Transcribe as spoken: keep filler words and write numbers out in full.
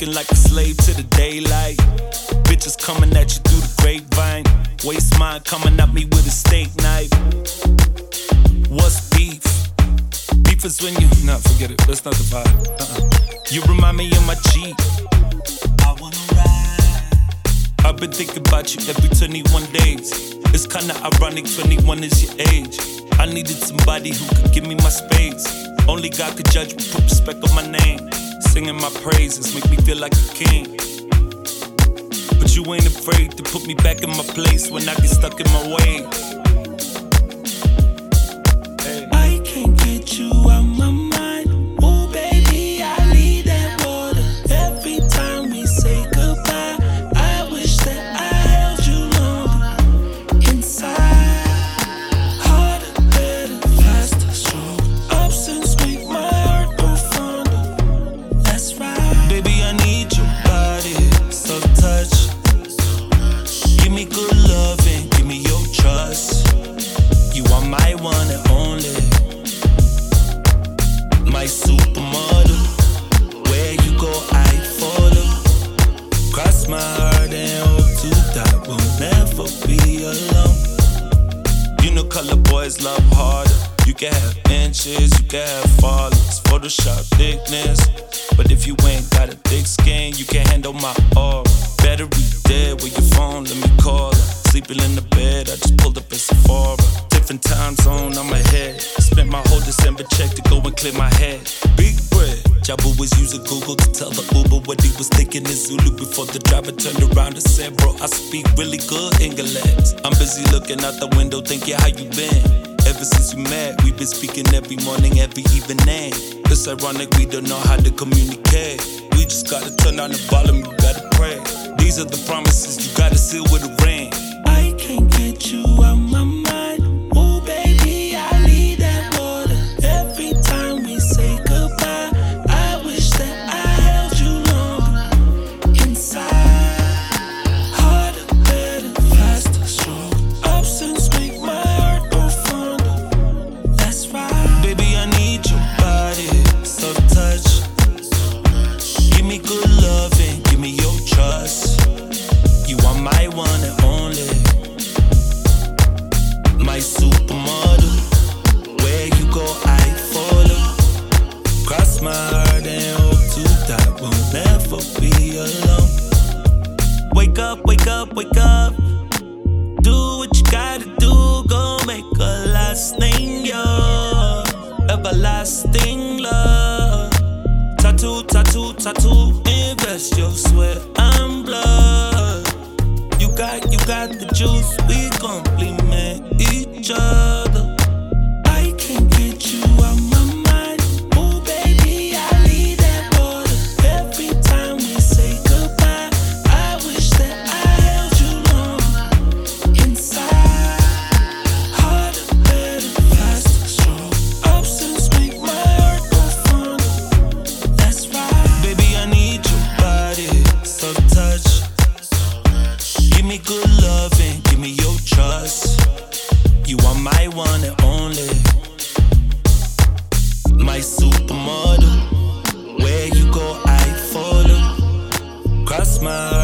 Working like a slave to the daylight. Bitches coming at you through the grapevine. Waste mine coming at me with a steak knife. What's beef? Beef is when you... Nah, forget it, that's not the vibe. Uh-uh. You remind me of my Jeep. I wanna ride. I've been thinking about you every twenty-one days. It's kinda ironic, twenty-one is your age. I needed somebody who could give me my space. Only God could judge me, put respect on my name. Singing my praises make me feel like a king. But you ain't afraid to put me back in my place when I get stuck in my ways. Hey. I can't get you out my mind. Oh baby, I need that water. Every time we say goodbye, I wish that I held you longer. Inside, harder, better, faster, stronger. Options make my heart go fonder. That's right. Baby, I need your body, so touch. Give me good loving, give me your trust. You are my one and only, my supermodel. Where you go, I follow. Cross my heart and hope to die, we'll never be alone. You know color boys love harder. You can have inches, you can have fallers, Photoshop thickness. But if you ain't got a thick skin, you can't handle my aura. Battery dead with your phone, let me call her. Sleeping in the bed, I just pulled up in Sephora. Different time zone on my head. Spent my whole December check to go and clear my head. Big bread. Jabu was using Google to tell the Uber what he was thinking in Zulu before the driver turned around and said, bro, I speak really good English. I'm busy looking out the window thinking how you been. Ever since we met, we've been speaking every morning, every evening. It's ironic we don't know how to communicate. We just gotta turn on the volume, you gotta pray. These are the promises you gotta seal with a ring. I can't get you out my mind. Oh baby, I need that water. Every time we say goodbye, I wish that I held you longer. Inside, harder, better, faster, stronger. Options make my heart go fonder. That's right. Baby, I need your body, so touch. Give me good loving, give me your trust. You are my one and only, my supermodel. Where you go, I follow. Cross my heart and hope to die, we'll never be alone. Wake up, wake up, wake up. Do what you gotta do, go make a lasting, yo. Everlasting love. Tattoo, tattoo, tattoo. Invest your sweat and blood. You got, you got the juice, we complement each other. I can't get you out my mind. Oh baby, I need that water. Every time we say goodbye, I wish that I held you longer. Inside, harder, better, faster, stronger. Options make my heart go fonder. That's right. Baby, I need your body, so touch. Give me good loving, give me your trust. You are my one and only, my supermodel. Where you go, I follow. Cross my